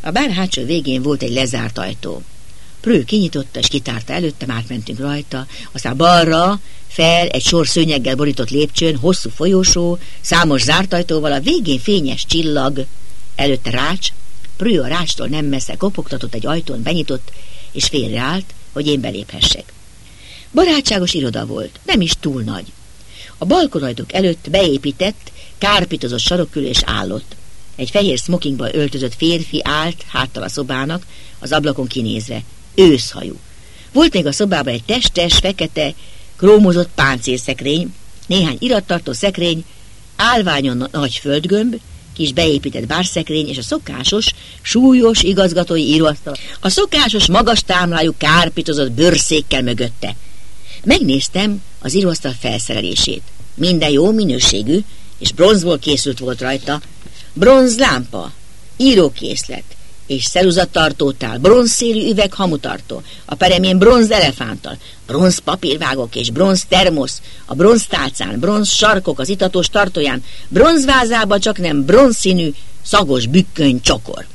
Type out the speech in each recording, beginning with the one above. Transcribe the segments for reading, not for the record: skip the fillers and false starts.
A bár hátsó végén volt egy lezárt ajtó. Prő kinyitotta és kitárta előttem, átmentünk rajta, aztán balra, fel egy sor szőnyeggel borított lépcsőn, hosszú folyosó, számos zárt ajtóval, a végén fényes csillag, előtte rács. Prő a rácstól nem messze kopogtatott egy ajtón, benyitott, és félreállt, hogy én beléphessek. Barátságos iroda volt, nem is túl nagy. A balkonajtók előtt beépített, kárpitozott sarokkülés állott. Egy fehér smokingba öltözött férfi állt háttal a szobának, az ablakon kinézve. Őszhajú. Volt még a szobában egy testes, fekete, krómozott páncélszekrény, néhány irattartó szekrény, állványon nagy földgömb, kis beépített bárszekrény és a szokásos, súlyos igazgatói íróasztal. A szokásos, magas támlájú, kárpitozott bőrszékkel mögötte. Megnéztem az íróasztal felszerelését. Minden jó minőségű, és bronzból készült volt rajta. Bronz lámpa, írókészlet és szeruzattartótál, bronzszélű üveg hamutartó, a peremén bronz elefánttal, bronz papírvágók és bronz termosz, a bronz tálcán, bronz sarkok az itatos tartóján, bronzvázában csak nem bronzszínű, szagos bükköny csokor.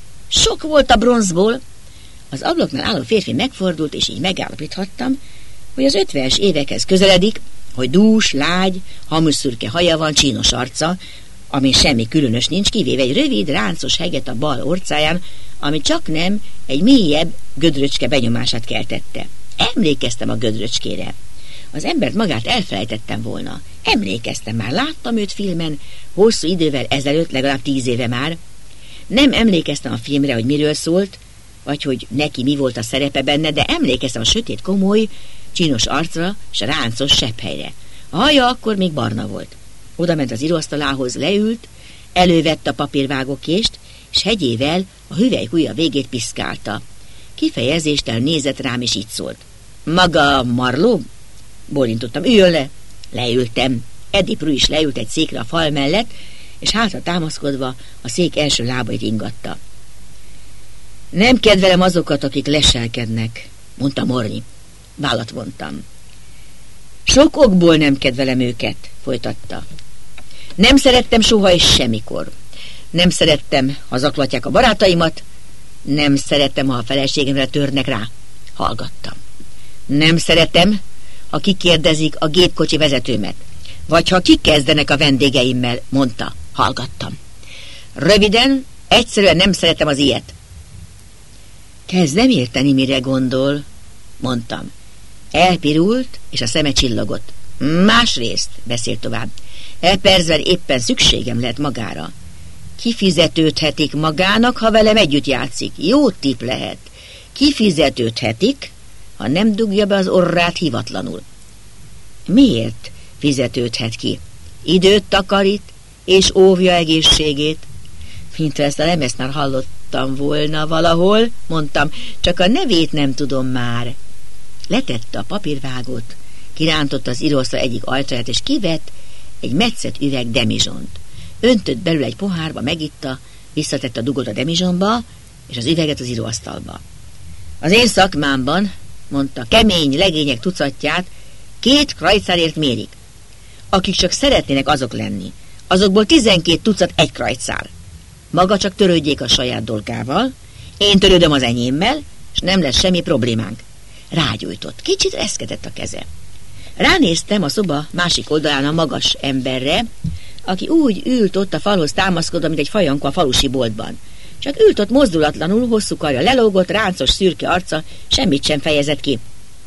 Sok volt a bronzból. Az ablaknál álló férfi megfordult, és így megállapíthattam, hogy az 50-es évekhez közeledik, hogy dús, lágy, hamuszürke haja van, csínos arca, ami semmi különös nincs, kivéve egy rövid, ráncos heget a bal orcáján, ami csak nem egy mélyebb gödröcske benyomását keltette. Emlékeztem a gödröcskére. Az embert magát elfelejtettem volna. Emlékeztem, már láttam őt filmen, hosszú idővel ezelőtt, legalább 10 éve már. Nem emlékeztem a filmre, hogy miről szólt, vagy hogy neki mi volt a szerepe benne, de emlékeztem a sötét, komoly, csinos arcra és a ráncos sepphelyre. A haja akkor még barna volt. Oda ment az íróasztalához, leült, elővette a papírvágókést, és hegyével a hüvelykujja végét piszkálta. Kifejezéstelen nézett rám, és így szólt. Maga Marlowe? Bólintottam. Üljön le. Leültem. Eddie Prue is leült egy székre a fal mellett, és hátra támaszkodva a szék első lábait ingatta. Nem kedvelem azokat, akik leselkednek, mondta Morney. Vállat vontam. Sok okból nem kedvelem őket, folytatta. Nem szerettem soha és semmikor. Nem szerettem, ha zaklatják a barátaimat, nem szerettem, ha a feleségemre törnek rá. Hallgattam. Nem szeretem, ha kikérdezik a gépkocsi vezetőmet, vagy ha kikezdenek a vendégeimmel, mondta. Hallgattam. Röviden, egyszerűen nem szeretem az ilyet. Kezdem érteni, mire gondol, mondtam. Elpirult, és a szeme csillogott. Másrészt, beszélt tovább. Percben éppen szükségem lehet magára. Kifizetődhetik magának, ha velem együtt játszik. Jó tipp lehet. Kifizetődhetik, ha nem dugja be az orrát hivatlanul. Miért fizetődhet ki? Időt takarít, és óvja egészségét. Mintha ezt a lemezt már hallottam volna valahol, mondtam, csak a nevét nem tudom már. Letette a papírvágót, kirántotta az íróasztal egyik ajtaját, és kivett egy metszett üveg demizsont. Öntött belül egy pohárba, megitta, visszatette a dugot a demizsonba, és az üveget az íróasztalba. Az én szakmámban, mondta, kemény legények tucatját 2 krajcárért mérik. Akik csak szeretnének azok lenni, azokból 12 tucat 1 krajcár. Maga csak törődjék a saját dolgával, én törődöm az enyémmel, és nem lesz semmi problémánk. Rágyújtott, kicsit reszketett a keze. Ránéztem a szoba másik oldalán a magas emberre, aki úgy ült ott a falhoz támaszkodva, mint egy fajanka a falusi boltban. Csak ült ott mozdulatlanul, hosszú karja lelógott, ráncos szürke arca, semmit sem fejezett ki.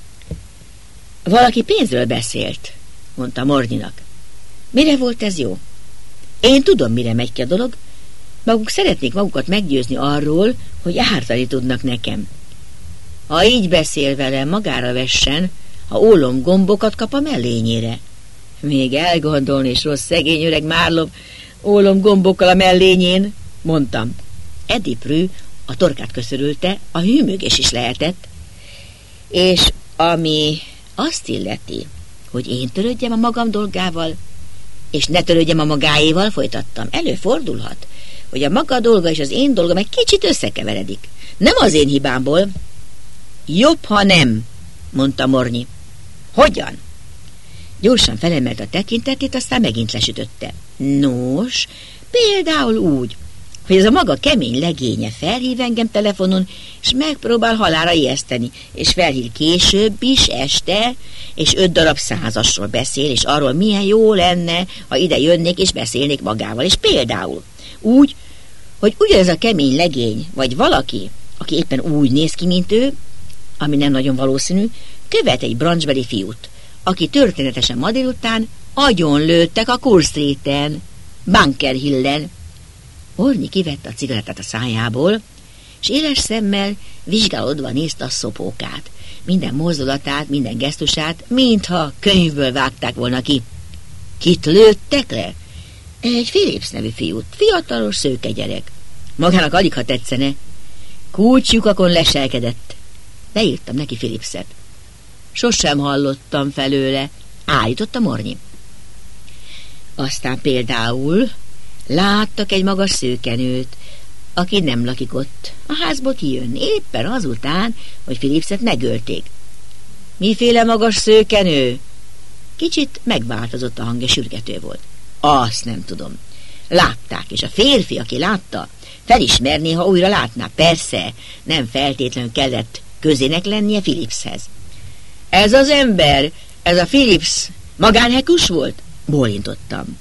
Valaki pénzről beszélt, mondta Morneynak. Mire volt ez jó? Én tudom, mire megy ki a dolog. Maguk szeretnék magukat meggyőzni arról, hogy ártani tudnak nekem. Ha így beszél velem, magára vessen, ha ólomgombokat kap a mellényére. Még elgondolni is rossz, szegény öreg Marlowe, ólomgombokkal a mellényén, mondtam. Eddie Prue a torkát köszörülte, a hűmögés is lehetett, és ami azt illeti, hogy én törődjem a magam dolgával, és ne törődjem a magáéval, folytattam. Előfordulhat, hogy a maga dolga és az én dolgom egy kicsit összekeveredik. Nem az én hibámból. Jobb, ha nem, mondta Morney. Hogyan? Gyorsan felemelt a tekintetét, aztán megint lesütötte. Nos, például úgy. hogy ez a maga kemény legénye felhív engem telefonon, és megpróbál halálra ijeszteni, és felhív később is, este, és 5 darab százasról beszél, és arról milyen jó lenne, ha ide jönnék, és beszélnék magával. És például úgy, hogy ugyanez a kemény legény, vagy valaki, aki éppen úgy néz ki, mint ő, ami nem nagyon valószínű, követ egy branchbeli fiút, aki történetesen ma délután agyonlőttek a Court Street-en, Bunker Hillen. Ornyi kivette a cigarettát a szájából, és éles szemmel vizsgálódva nézte a szopókát. Minden mozdulatát, minden gesztusát, mintha könyvből vágták volna ki. Kit lőttek le? Egy Phillips nevű fiút, fiatalos szőke gyerek. Magának alig, ha tetszene. Kulcslyukakon leselkedett. Leírtam neki Phillipset. Sosem hallottam felőle, állította Mornyi. Aztán például láttak egy magas szőkenőt, aki nem lakik ott. A házból kijön, éppen azután, hogy Phillipset megölték. Miféle magas szőkenő? Kicsit megváltozott a hangja, sürgető volt. Azt nem tudom. Látták, és a férfi, aki látta, felismerné, ha újra látná. Persze, nem feltétlenül kellett közének lennie Phillipshez. Ez az ember, ez a Phillips magánhekus volt? Bólintottam.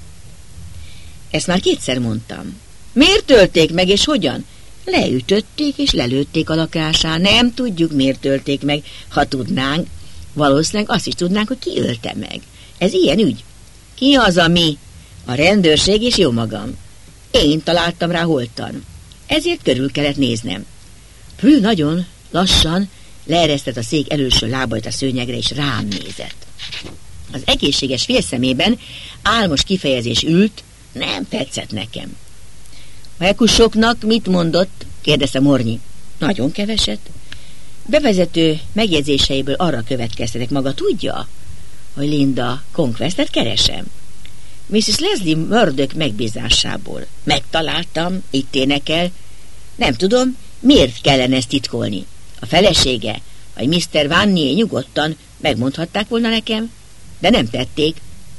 Ezt már 2-szer mondtam. Miért ölték meg, és hogyan? Leütötték, és lelőtték a lakásán. Nem tudjuk, miért ölték meg. Ha tudnánk, valószínűleg azt is tudnánk, hogy ki ölte meg. Ez ilyen ügy. Ki az, ami? A rendőrség és jó magam. Én találtam rá holtan. Ezért körül kellett néznem. Prue nagyon lassan leeresztett a szék előső lábait a szőnyegre, és rám nézett. Az egészséges félszemében álmos kifejezés ült, nem tetszett nekem. A hekusoknak mit mondott? Kérdezte Mornyi. Nagyon keveset. Bevezető megjegyzéseiből arra következtetek, maga tudja, hogy Linda Conquestet keresem. Mrs. Leslie Murdoch megbízásából. Megtaláltam, itt énekel. Nem tudom, miért kellene ezt titkolni. A felesége, vagy Mr. Vanier nyugodtan megmondhatták volna nekem, de nem tették.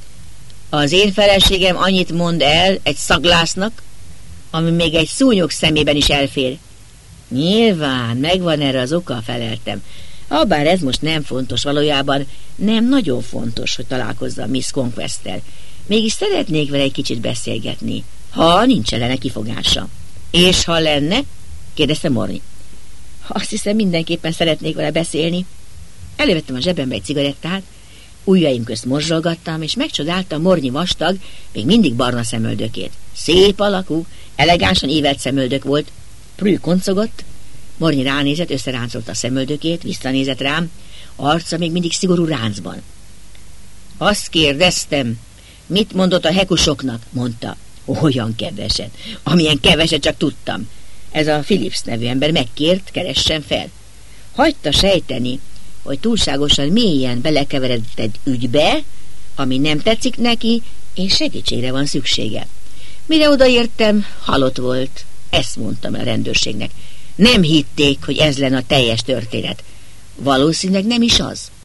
Az én feleségem annyit mond el egy szaglásznak, ami még egy szúnyog szemében is elfér. Nyilván, megvan erre az oka, feleltem. Habár ez most nem fontos, valójában nem nagyon fontos, hogy találkozzam Miss Conquesttel. Mégis szeretnék vele egy kicsit beszélgetni, ha nincs ellene kifogása. És ha lenne? Kérdezte Mornyi. Azt hiszem, mindenképpen szeretnék vele beszélni. Elővettem a zsebembe egy cigarettát, ujjaim közt morzsolgattam, és megcsodáltam Mornyi vastag, még mindig barna szemöldökét. Szép alakú, elegánsan ívelt szemöldök volt. Prue koncogott, Mornyi ránézett, összeráncolta a szemöldökét, visszanézett rám, arca még mindig szigorú ráncban. Azt kérdeztem, mit mondott a hekusoknak, mondta. Olyan keveset, amilyen keveset csak tudtam. Ez a Phillips nevű ember megkért, keressen fel. Hagyta sejteni, hogy túlságosan mélyen belekeveredett egy ügybe, ami nem tetszik neki, és segítségre van szüksége. Mire odaértem, halott volt. Ezt mondtam a rendőrségnek. Nem hitték, hogy ez lenne a teljes történet. Valószínűleg nem is az.